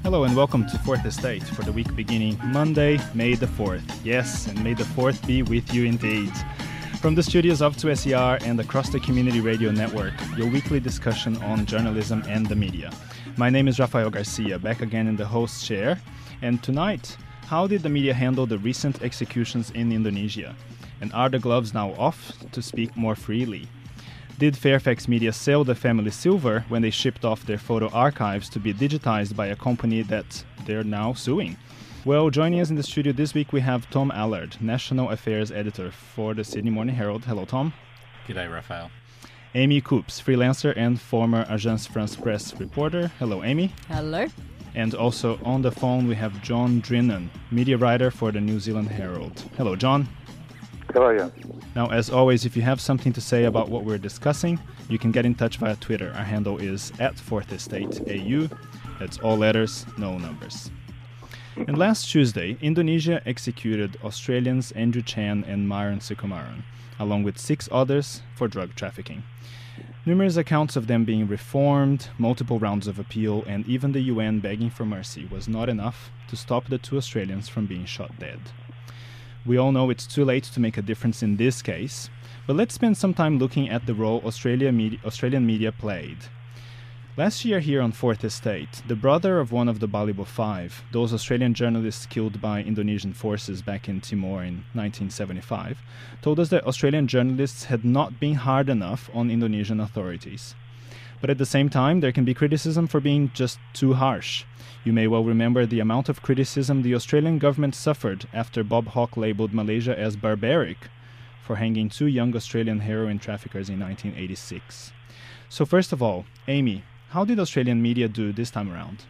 Hello and welcome to Fourth Estate for the week beginning Monday, May the 4th. Yes, and may the 4th be with you indeed. From the studios of 2SER and across the Community Radio Network, your weekly discussion on journalism and the media. My name is Rafael Garcia, back again in the host chair. And tonight, how did the media handle the recent executions in Indonesia? And are the gloves now off to speak more freely? Did Fairfax Media sell the family silver when they shipped off their photo archives to be digitized by a company that they're now suing? Well, joining us in the studio this week we have Tom Allard, National Affairs Editor for the Sydney Morning Herald. Hello, Tom. G'day, Raphael. Amy Coops, freelancer and former Agence France Presse reporter. Hello, Amy. Hello. And also on the phone we have John Drinnan, media writer for the New Zealand Herald. Hello, John. How are you? Now, as always, if you have something to say about what we're discussing, you can get in touch via Twitter. Our handle is @4thestateAU. That's all letters, no numbers. And last Tuesday, Indonesia executed Australians Andrew Chan and Myuran Sukumaran, along with 6 others for drug trafficking. Numerous accounts of them being reformed, multiple rounds of appeal, and even the UN begging for mercy was not enough to stop the 2 Australians from being shot dead. We all know it's too late to make a difference in this case, but let's spend some time looking at the role Australian media played. Last year here on Fourth Estate, the brother of one of the Balibo 5, those Australian journalists killed by Indonesian forces back in Timor in 1975, told us that Australian journalists had not been hard enough on Indonesian authorities. But at the same time, there can be criticism for being just too harsh. You may well remember the amount of criticism the Australian government suffered after Bob Hawke labelled Malaysia as barbaric for hanging 2 young Australian heroin traffickers in 1986. So first of all, Amy, how did Australian media do this time around?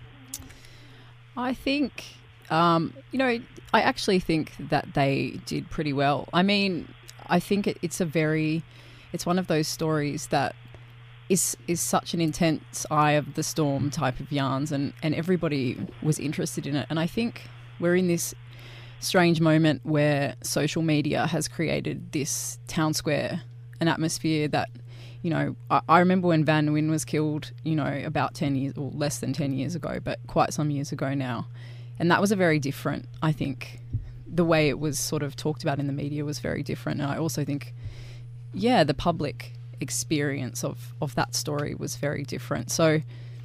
I think, I actually think that they did pretty well. I mean, I think it's one of those stories that is such an intense eye of the storm type of yarns, and everybody was interested in it. And I think we're in this strange moment where social media has created this town square, an atmosphere that, I remember when Van Nguyen was killed, about 10 years or less than 10 years ago, but quite some years ago now. And that was a very different, I think, the way it was sort of talked about in the media was very different. And I also think, the public experience of that story was very different. So,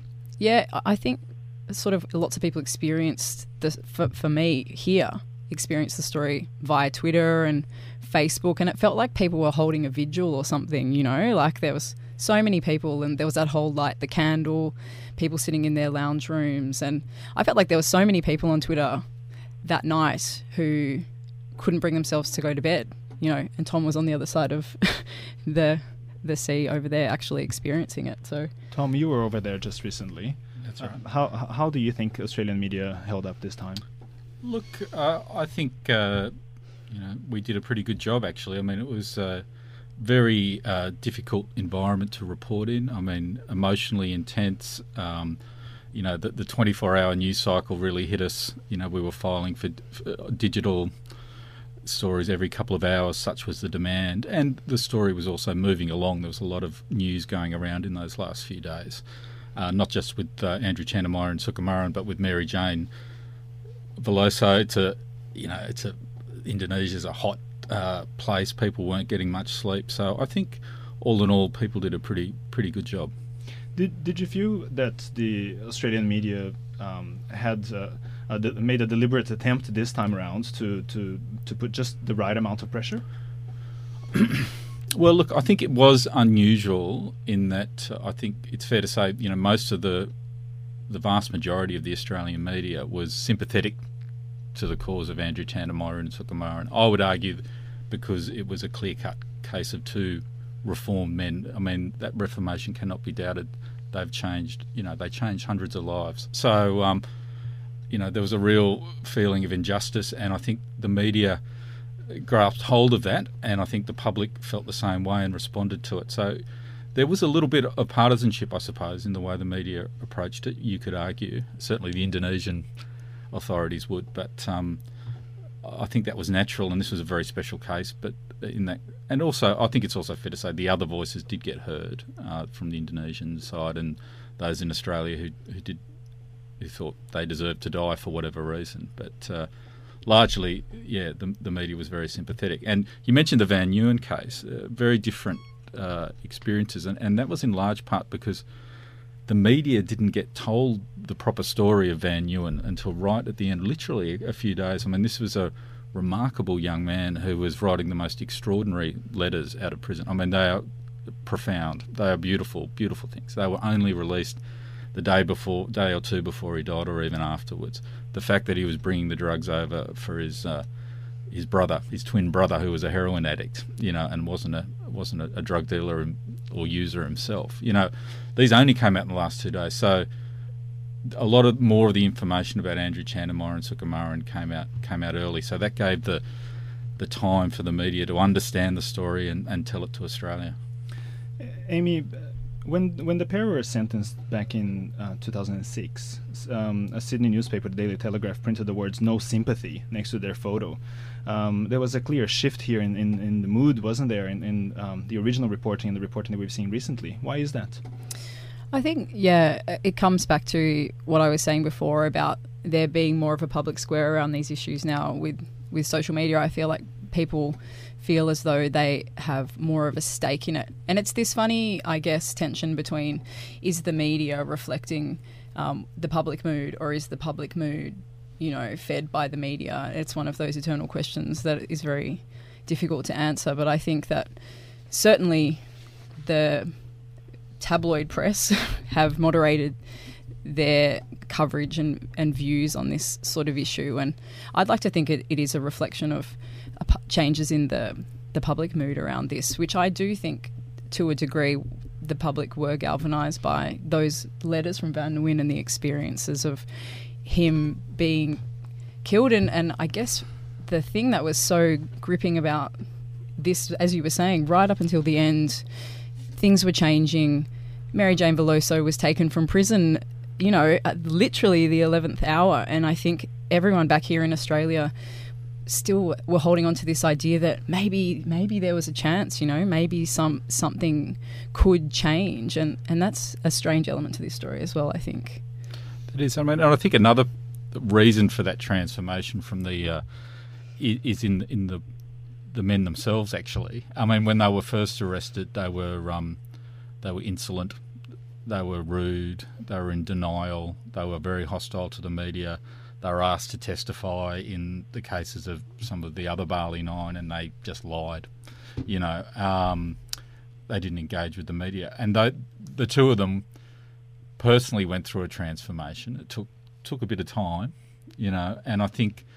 I think sort of lots of people experienced this, for me here, experienced the story via Twitter and Facebook, and it felt like people were holding a vigil or something, like there was so many people, and there was that whole light the candle, people sitting in their lounge rooms, and I felt like there were so many people on Twitter that night who couldn't bring themselves to go to bed, and Tom was on the other side of the sea over there actually experiencing it. So, Tom, you were over there just recently. That's right. How do you think Australian media held up this time? Look, I think we did a pretty good job actually. I mean, it was a very difficult environment to report in. I mean, emotionally intense. The 24-hour news cycle really hit us. We were filing for digital stories every couple of hours, such was the demand, and the story was also moving along. There was a lot of news going around in those last few days, not just with Andrew Chan and Myuran Sukumaran, but with Mary Jane Veloso. Indonesia's a hot place. People weren't getting much sleep, so I think all in all, people did a pretty good job. Did you feel that the Australian media had made a deliberate attempt this time around to put just the right amount of pressure? Well, look, I think it was unusual in that I think it's fair to say, most of the vast majority of the Australian media was sympathetic to the cause of Andrew Chan and Myuran Sukumaran. I would argue because it was a clear-cut case of 2 reformed men. I mean, that reformation cannot be doubted. They've changed, they changed hundreds of lives. So, there was a real feeling of injustice, and I think the media grasped hold of that, and I think the public felt the same way and responded to it. So there was a little bit of partisanship, I suppose, in the way the media approached it, you could argue. Certainly the Indonesian authorities would, but I think that was natural, and this was a very special case. But in that, and also I think it's also fair to say the other voices did get heard from the Indonesian side, and those in Australia who thought they deserved to die for whatever reason. But largely, yeah, the media was very sympathetic. And you mentioned the Van Nguyen case, very different experiences, and that was in large part because the media didn't get told the proper story of Van Nguyen until right at the end, literally a few days. I mean, this was a remarkable young man who was writing the most extraordinary letters out of prison. I mean, they are profound. They are beautiful, beautiful things. They were only released the day or two before he died, or even afterwards. The fact that he was bringing the drugs over for his brother, his twin brother, who was a heroin addict, and wasn't a drug dealer or user himself. These only came out in the last 2 days. So a lot of more of the information about Andrew Chan and Myuran Sukumaran came out early. So that gave the time for the media to understand the story and tell it to Australia. Amy, when the pair were sentenced back in 2006, a Sydney newspaper, the Daily Telegraph, printed the words "no sympathy" next to their photo. There was a clear shift here in the mood, wasn't there, in the original reporting and the reporting that we've seen recently. Why is that? I think, it comes back to what I was saying before about there being more of a public square around these issues now with social media. I feel like people feel as though they have more of a stake in it. And it's this funny, I guess, tension between, is the media reflecting the public mood, or is the public mood, fed by the media? It's one of those eternal questions that is very difficult to answer. But I think that certainly the tabloid press have moderated their coverage and views on this sort of issue. And I'd like to think it is a reflection of changes in the public mood around this, which I do think to a degree the public were galvanised by those letters from Van Nguyen and the experiences of him being killed. And I guess the thing that was so gripping about this, as you were saying, right up until the end, things were changing. Mary Jane Veloso was taken from prison, at literally the 11th hour. And I think everyone back here in Australia still were holding on to this idea that maybe there was a chance, maybe something could change. And that's a strange element to this story as well, I think. It is. I mean, I think another reason for that transformation from the is in the men themselves, actually. I mean, when they were first arrested, they were insolent, they were rude, they were in denial, they were very hostile to the media. They were asked to testify in the cases of some of the other Bali Nine, and they just lied. They didn't engage with the media. And the two of them personally went through a transformation. It took a bit of time, and I think,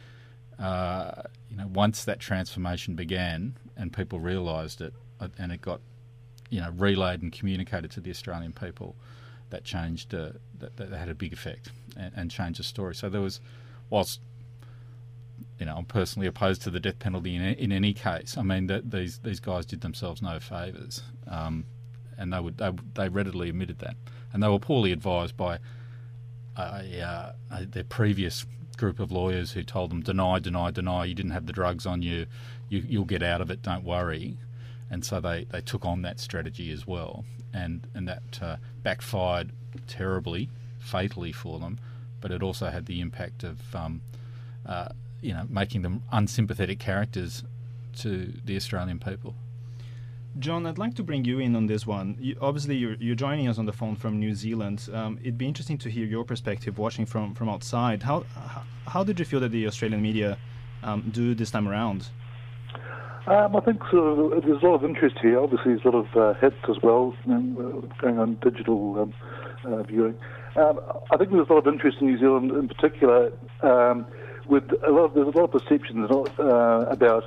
once that transformation began and people realised it, and it got, relayed and communicated to the Australian people, that changed, that had a big effect and changed the story. So there was, whilst, I'm personally opposed to the death penalty in any case, I mean, that these guys did themselves no favours, and they readily admitted that. And they were poorly advised by their previous group of lawyers who told them, deny, you didn't have the drugs on you, you'll get out of it, don't worry. And so they took on that strategy as well, and that backfired terribly, fatally for them. But it also had the impact of, making them unsympathetic characters to the Australian people. John, I'd like to bring you in on this one. Obviously, you're joining us on the phone from New Zealand. It'd be interesting to hear your perspective, watching from outside. How did you feel that the Australian media do this time around? I think there's a lot of interest here. Obviously, there's a lot of hits as well, going on digital viewing. I think there's a lot of interest in New Zealand in particular, there's a lot of perceptions about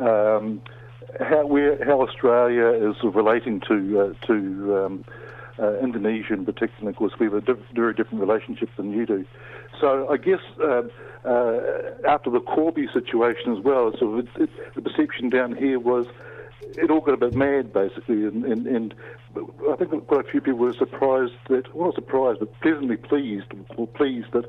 how Australia is sort of relating to Indonesia in particular. Of course, we have a very different relationship than you do. So I guess after the Corby situation as well, the perception down here was it all got a bit mad, basically, and I think quite a few people were surprised that, well, not surprised, but pleasantly pleased that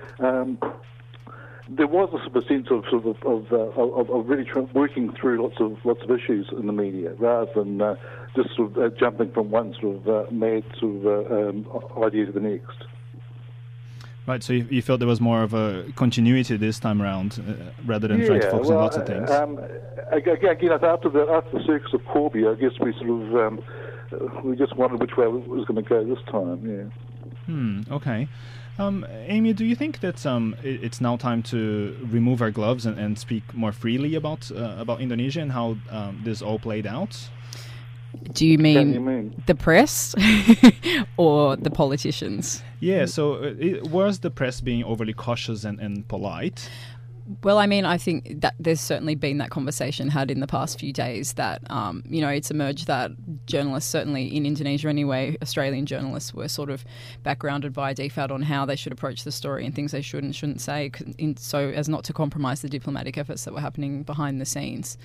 there was a sort of sense of really working through lots of issues in the media, rather than just sort of jumping from one sort of mad sort of idea to the next. Right, so you felt there was more of a continuity this time around, rather than trying to focus on lots of things. Again, after the circus of Corby, I guess we sort of we just wondered which way it was going to go this time. Yeah. Okay. Amy, do you think that it's now time to remove our gloves and speak more freely about Indonesia and how this all played out? Do you mean the press or the politicians? Yeah, so was the press being overly cautious and polite? Well, I mean, I think that there's certainly been that conversation had in the past few days that, it's emerged that journalists, certainly in Indonesia anyway, Australian journalists were sort of backgrounded by DFAT on how they should approach the story and things they should and shouldn't say, so as not to compromise the diplomatic efforts that were happening behind the scenes.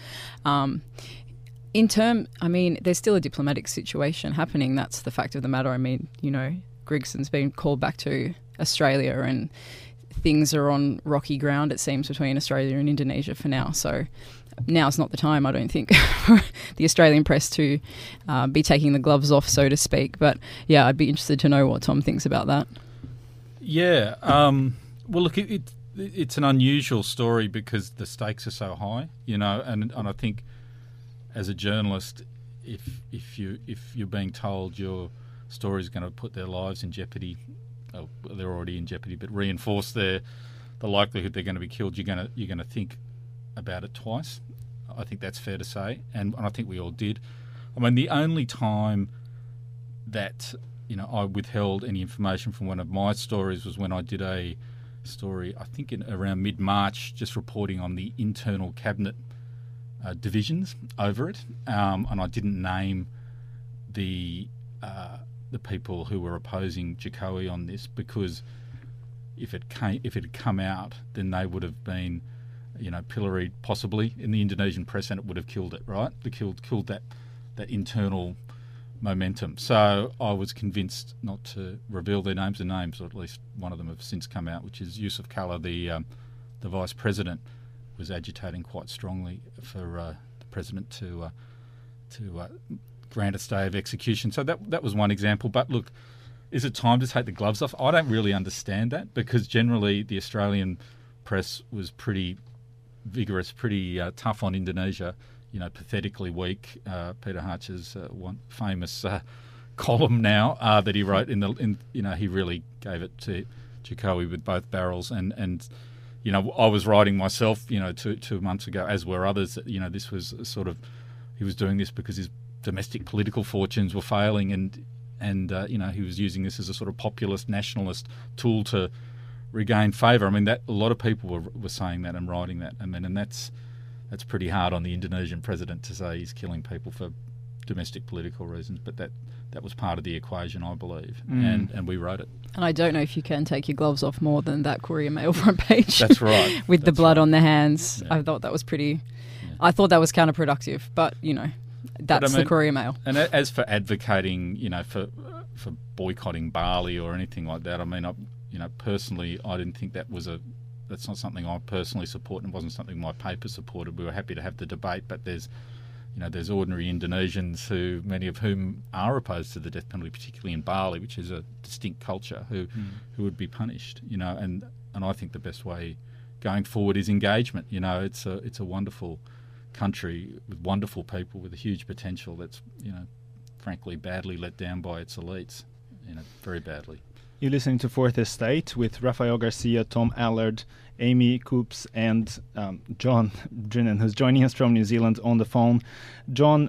There's still a diplomatic situation happening. That's the fact of the matter. I mean, Grigson's been called back to Australia and things are on rocky ground, it seems, between Australia and Indonesia for now. So now's not the time, I don't think, for the Australian press to be taking the gloves off, so to speak. But, yeah, I'd be interested to know what Tom thinks about that. Yeah. Well, look, it's an unusual story because the stakes are so high, and I think as a journalist, if you're being told your story is going to put their lives in jeopardy, they're already in jeopardy, but reinforce the likelihood they're going to be killed, you're going to think about it twice. I think that's fair to say, and I think we all did. I mean, the only time that I withheld any information from one of my stories was when I did a story, I think around mid-March, just reporting on the internal cabinet divisions over it, and I didn't name the people who were opposing Jokowi on this, because if it had come out, then they would have been, pilloried possibly in the Indonesian press, and it would have killed it, right? Killed that internal momentum. So I was convinced not to reveal their names. The names, or at least one of them, have since come out, which is Yusuf Kalla, the vice president, was agitating quite strongly for the president to grant a stay of execution. So that was one example. But look, is it time to take the gloves off? I don't really understand that, because generally the Australian press was pretty vigorous, pretty tough on Indonesia, pathetically weak. Peter Harcher's one famous column now that he wrote he really gave it to Jokowi with both barrels, and I was writing myself, 2 months ago, as were others, that, this was sort of, he was doing this because his domestic political fortunes were failing, and he was using this as a sort of populist nationalist tool to regain favour. I mean, that a lot of people were saying that and writing that. I mean, and that's pretty hard on the Indonesian president to say he's killing people for domestic political reasons, but that was part of the equation, I believe, and we wrote it. And I don't know if you can take your gloves off more than that Courier Mail front page. That's right. With the blood on the hands. Yeah. I thought that was pretty... Yeah. I thought that was counterproductive, but, that's the Courier Mail. And as for advocating, for boycotting Bali or anything like that, I mean, personally, I didn't think that's not something I personally support, and wasn't something my paper supported. We were happy to have the debate, but there's ordinary Indonesians who, many of whom are opposed to the death penalty, particularly in Bali, which is a distinct culture, who would be punished, and I think the best way going forward is engagement. It's a wonderful country with wonderful people with a huge potential that's, frankly, badly let down by its elites, very badly. You're listening to Fourth Estate with Rafael Garcia, Tom Allard, Amy Coops, and John Drinnan, who's joining us from New Zealand on the phone. John,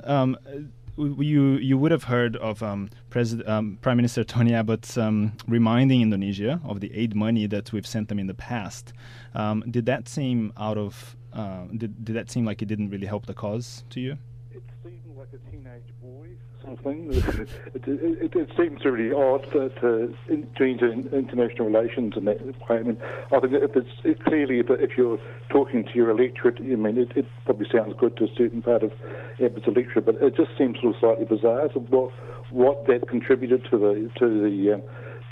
you would have heard of Prime Minister Tony Abbott reminding Indonesia of the aid money that we've sent them in the past. Did that seem did that seem like it didn't really help the cause to you? It seemed like a teenage boy. Something. It seems really odd to into international relations in that way. I mean, I think if you're talking to your electorate, I mean, it probably sounds good to a certain part of Abbott's electorate, but it just seems sort of slightly bizarre. So what that contributed to the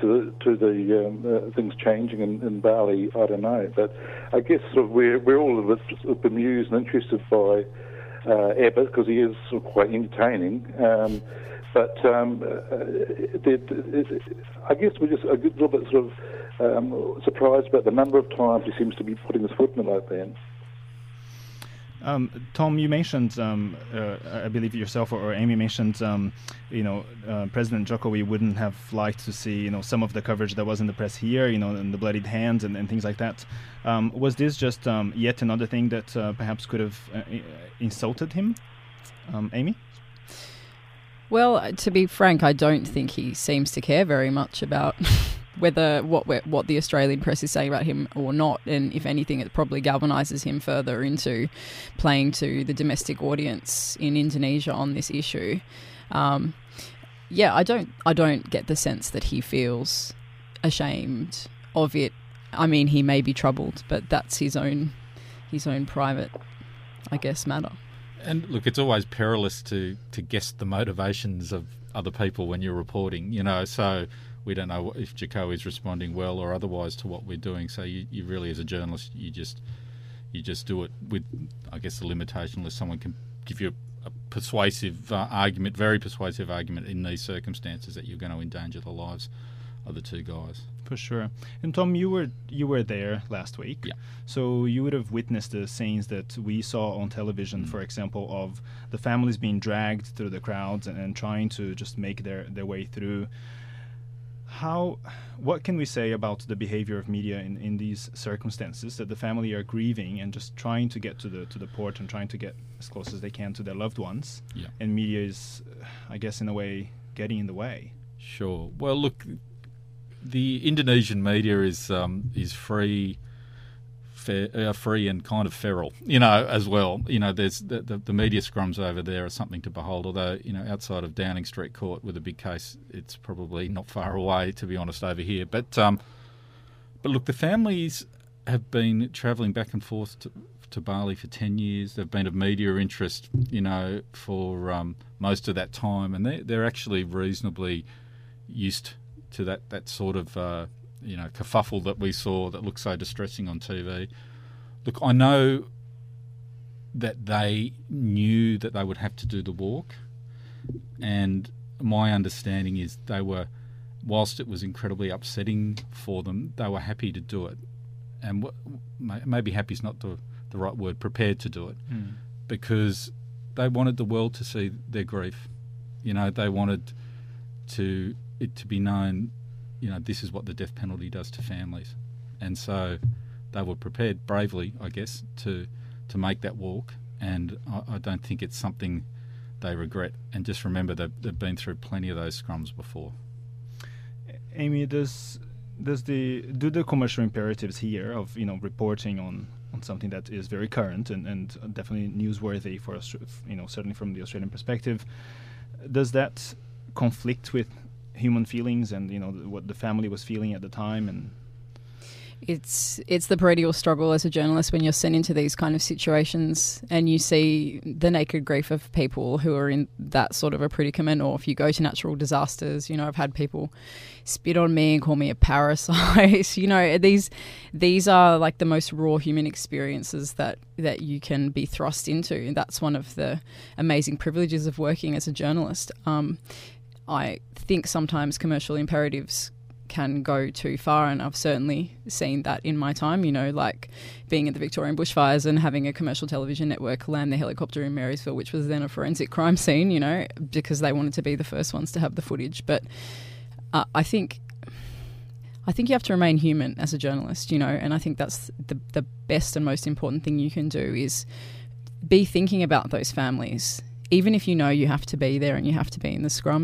things changing in Bali, I don't know. But I guess sort of we're all a bit bemused and interested by Abbott, because he is sort of quite entertaining, but I guess we're just a little bit sort of surprised about the number of times he seems to be putting his foot in the boat there. Tom, you mentioned, I believe yourself or Amy mentioned, President Jokowi wouldn't have liked to see, some of the coverage that was in the press here, and the bloodied hands and things like that. Was this just yet another thing that perhaps could have insulted him, Amy? Well, to be frank, I don't think he seems to care very much about whether what the Australian press is saying about him or not, and if anything, it probably galvanises him further into playing to the domestic audience in Indonesia on this issue. I don't get the sense that he feels ashamed of it. I mean, he may be troubled, but that's his own private, I guess, matter. And look, it's always perilous to guess the motivations of other people when you're reporting, so we don't know if Jokowi is responding well or otherwise to what we're doing. So you really, as a journalist, you just do it with, I guess, the limitation unless someone can give you a persuasive argument, very persuasive argument in these circumstances that you're going to endanger the lives of the two guys. For sure. And Tom, you were there last week. Yeah. So you would have witnessed the scenes that we saw on television, for example, of the families being dragged through the crowds and trying to just make their way through. What can we say about the behavior of media in these circumstances, that the family are grieving and just trying to get to the port and trying to get as close as they can to their loved ones? Yeah. And media is, I guess, in a way, getting in the way. Sure. Well, look, the Indonesian media is free and kind of feral, as well. There's the media scrums over there are something to behold. Although, outside of Downing Street Court with a big case, it's probably not far away, to be honest, over here. But look, the families have been travelling back and forth to Bali for 10 years. They've been of media interest, for most of that time, and they're actually reasonably used to that sort of kerfuffle that we saw that looked so distressing on TV. Look, I know that they knew that they would have to do the walk, and my understanding is they were, whilst it was incredibly upsetting for them, they were happy to do it. And maybe happy is not the right word, prepared to do it, because they wanted the world to see their grief. They wanted it to be known, this is what the death penalty does to families. And so they were prepared bravely, I guess, to make that walk. And I don't think it's something they regret. And just remember they've been through plenty of those scrums before. Amy, do the commercial imperatives here of, reporting on something that is very current and definitely newsworthy for us, certainly from the Australian perspective, does that conflict with human feelings and what the family was feeling at the time? And it's the perennial struggle as a journalist when you're sent into these kind of situations and you see the naked grief of people who are in that sort of a predicament, or if you go to natural disasters, I've had people spit on me and call me a parasite. These are like the most raw human experiences that you can be thrust into. That's one of the amazing privileges of working as a journalist. I think sometimes commercial imperatives can go too far, and I've certainly seen that in my time, like being in the Victorian bushfires and having a commercial television network land the helicopter in Marysville, which was then a forensic crime scene, because they wanted to be the first ones to have the footage. But I think you have to remain human as a journalist, and I think that's the best and most important thing you can do is be thinking about those families. Even if you have to be there and you have to be in the scrum,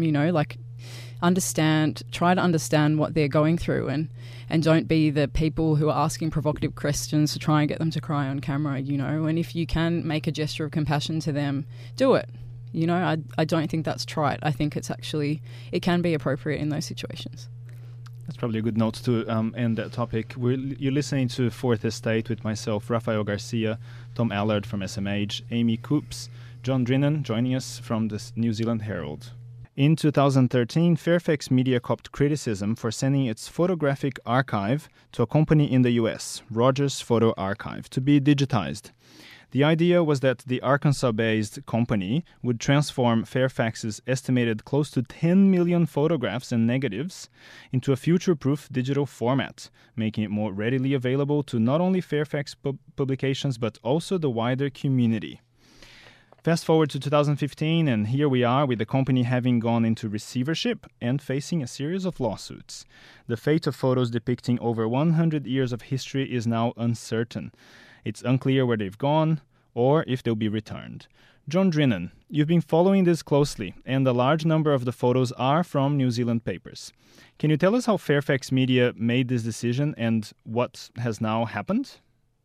try to understand what they're going through and don't be the people who are asking provocative questions to try and get them to cry on camera, and if you can make a gesture of compassion to them, do it. I don't think that's trite. I think it can be appropriate in those situations. That's probably a good note to end that topic. You're listening to Fourth Estate with myself, Rafael Garcia, Tom Allard from SMH, Amy Coops, John Drinnan joining us from the New Zealand Herald. In 2013, Fairfax Media copped criticism for sending its photographic archive to a company in the US, Rogers Photo Archive, to be digitized. The idea was that the Arkansas-based company would transform Fairfax's estimated close to 10 million photographs and negatives into a future-proof digital format, making it more readily available to not only Fairfax publications but also the wider community. Fast forward to 2015, and here we are with the company having gone into receivership and facing a series of lawsuits. The fate of photos depicting over 100 years of history is now uncertain. It's unclear where they've gone or if they'll be returned. John Drinnan, you've been following this closely, and a large number of the photos are from New Zealand papers. Can you tell us how Fairfax Media made this decision and what has now happened?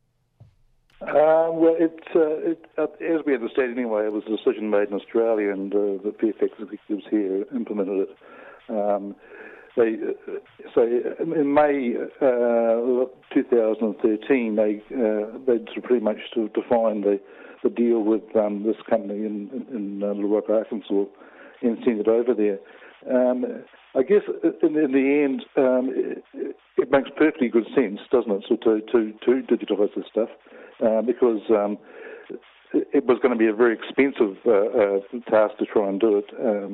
Well, as we understand anyway, it was a decision made in Australia, and the Fairfax executives here implemented it. So in May 2013, they pretty much defined the deal with this company in Little Rock, Arkansas, and sent it over there. I guess in the end, it makes perfectly good sense, doesn't it, so to digitise this stuff. Because it was going to be a very expensive task to try and do it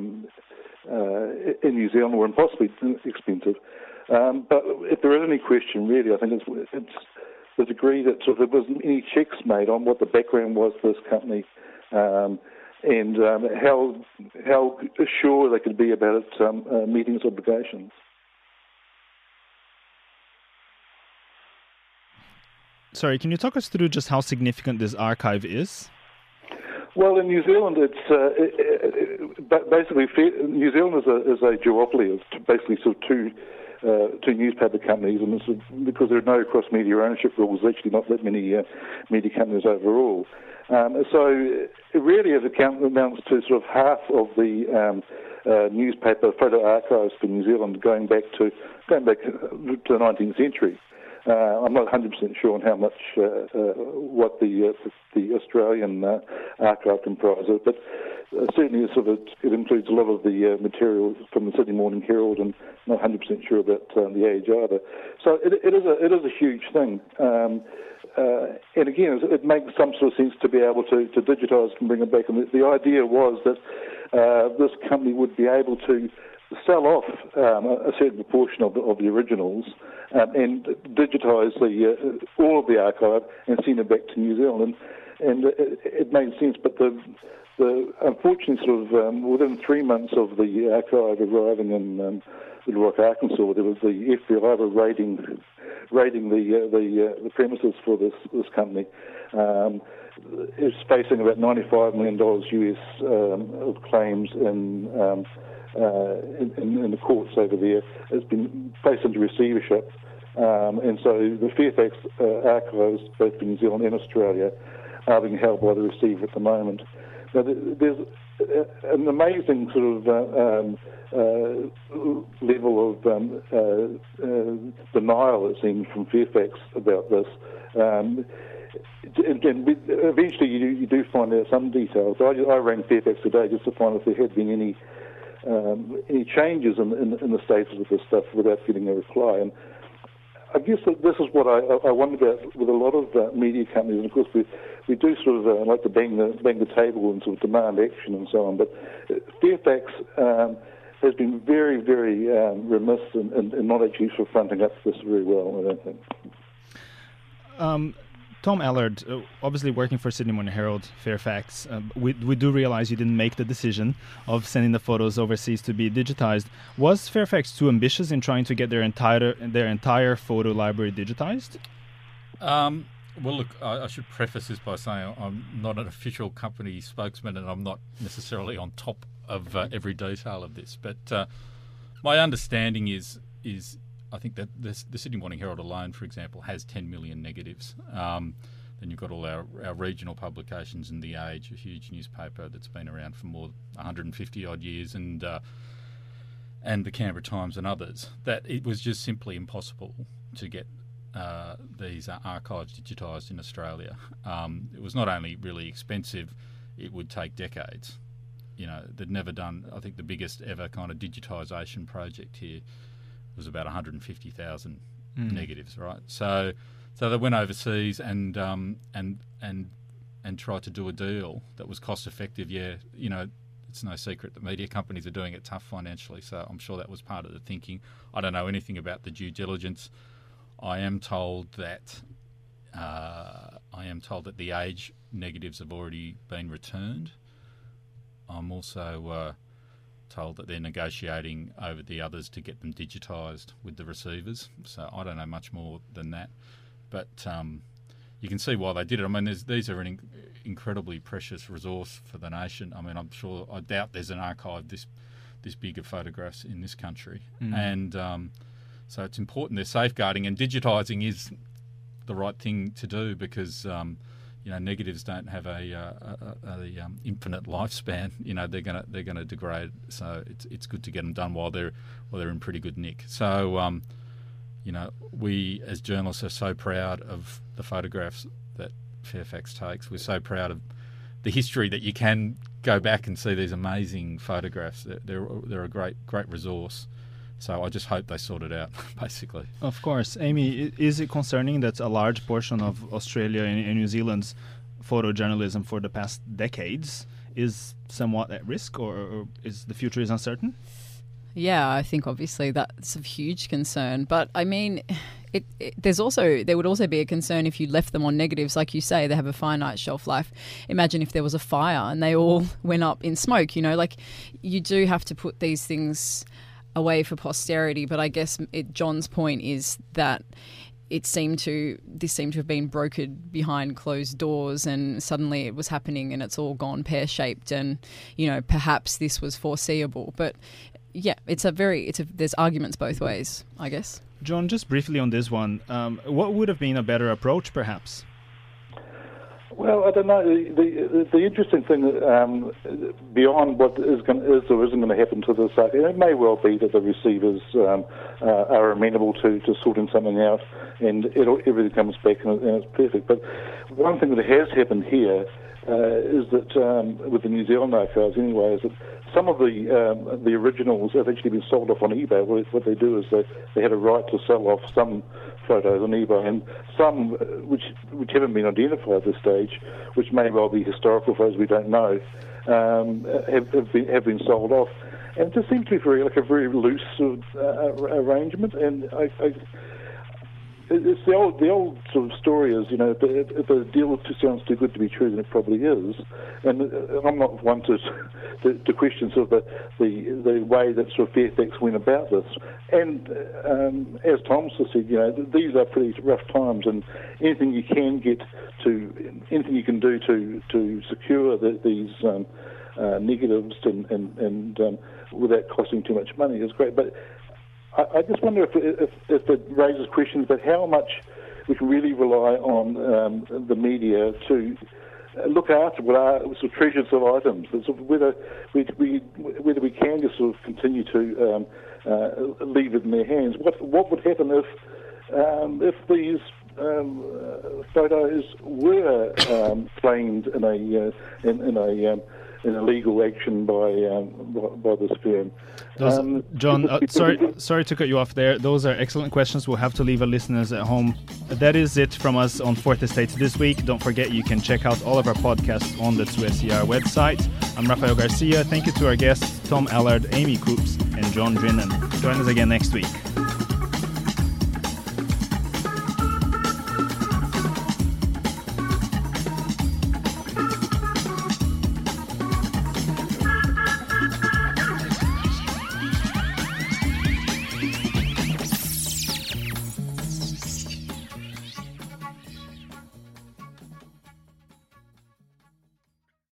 in New Zealand, or impossibly expensive. But if there is any question, really, I think it's the degree that sort of there wasn't any checks made on what the background was for this company, and how sure they could be about it meeting its obligations. Sorry, can you talk us through just how significant this archive is? Well, in New Zealand, it's basically New Zealand is a duopoly of basically sort of two newspaper companies, and because there are no cross-media ownership rules, there's actually not that many media companies overall. So it really amounts to sort of half of the newspaper photo archives for New Zealand going back to the 19th century. I'm not 100% sure on how much what the Australian archive comprises, but certainly it includes a lot of the material from the Sydney Morning Herald, and not 100% sure about the Age either. So it is a huge thing, and again, it makes some sort of sense to be able to digitise and bring it back. And the idea was that this company would be able to sell off a certain proportion of the originals and digitise all of the archive and send it back to New Zealand. And it made sense, but the unfortunately sort of within 3 months of the archive arriving in Little Rock, Arkansas, there was the FBI raiding the premises for this company. It's facing about $95 million US of claims in the courts over there. It's been placed into receivership, and so the Fairfax archives, both in New Zealand and Australia, are being held by the receiver at the moment. Now, there's an amazing sort of level of denial, it seems, from Fairfax about this. And eventually you do find out some details. I rang Fairfax today just to find if there had been any changes in the status of this stuff without getting a reply. And I guess that this is what I wonder about with a lot of media companies. And of course, we do sort of like to bang the table and sort of demand action and so on. But Fairfax has been very, very remiss in not actually sort of fronting up this very well, I don't think. Tom Allard, obviously working for Sydney Morning Herald, Fairfax, we do realize you didn't make the decision of sending the photos overseas to be digitized. Was Fairfax too ambitious in trying to get their entire photo library digitized? Well, look, I should preface this by saying I'm not an official company spokesman, and I'm not necessarily on top of every detail of this. But my understanding is I think that the Sydney Morning Herald alone, for example, has 10 million negatives. Then you've got all our regional publications and The Age, a huge newspaper that's been around for more than 150 odd years, and the Canberra Times and others. That it was just simply impossible to get these archives digitised in Australia. It was not only really expensive, it would take decades. You know, they'd never done, I think the biggest ever kind of digitisation project here was about 150,000 negatives, right? So they went overseas and and try to do a deal that was cost effective, it's no secret that media companies are doing it tough financially. So I'm sure that was part of the thinking. I don't know anything about the due diligence. I am told that the age negatives have already been returned. I'm also told that they're negotiating over the others to get them digitised with the receivers. So I don't know much more than that. But you can see why they did it. I mean, these are an incredibly precious resource for the nation. I mean, I doubt there's an archive this big of photographs in this country. And so it's important they're safeguarding, and digitising is the right thing to do because negatives don't have a infinite lifespan. They're gonna degrade. So it's good to get them done while they're in pretty good nick. So we as journalists are so proud of the photographs that Fairfax takes. We're so proud of the history that you can go back and see these amazing photographs. They're a great resource. So I just hope they sort it out, basically. Of course. Amy, is it concerning that a large portion of Australia and New Zealand's photojournalism for the past decades is somewhat at risk, or is the future is uncertain? Yeah, I think obviously that's a huge concern. But I mean, there would also be a concern if you left them on negatives. Like you say, they have a finite shelf life. Imagine if there was a fire and they all went up in smoke, you do have to put these things away for posterity. But I guess John's point is that this seemed to have been brokered behind closed doors, and suddenly it was happening and it's all gone pear-shaped, and perhaps this was foreseeable. But yeah, there's arguments both ways, I guess. John, just briefly on this one, what would have been a better approach, perhaps? Well, I don't know. The interesting thing beyond what is or isn't going to happen to this, it may well be that the receivers are amenable to sorting something out, and everything comes back and it's perfect. But one thing that has happened here is that with the New Zealand archives, anyway, is that some of the originals have actually been sold off on eBay. What they do is they had a right to sell off some photos on eBay, and some which haven't been identified at this stage, which may well be historical photos we don't know, have been sold off. And it just seems to be a very loose sort of arrangement. And it's the old sort of story is, if a deal sounds too good to be true, then it probably is. And I'm not one to question sort of the way that sort of Fairfax went about this. And as Tom said, these are pretty rough times, and anything you can do to secure these negatives and without costing too much money is great. But I just wonder if it raises questions about how much we can really rely on the media to look after what are sort of treasures of items. Sort of whether we can just sort of continue to leave it in their hands. What would happen if these photos were claimed in a legal action by this firm? John, sorry to cut you off there. Those are excellent questions. We'll have to leave our listeners at home. That is it from us on Fourth Estate this week. Don't forget you can check out all of our podcasts on the 2SER website. I'm Rafael Garcia. Thank you to our guests Tom Allard, Amy Coops, and John Drinnan. Join us again next week.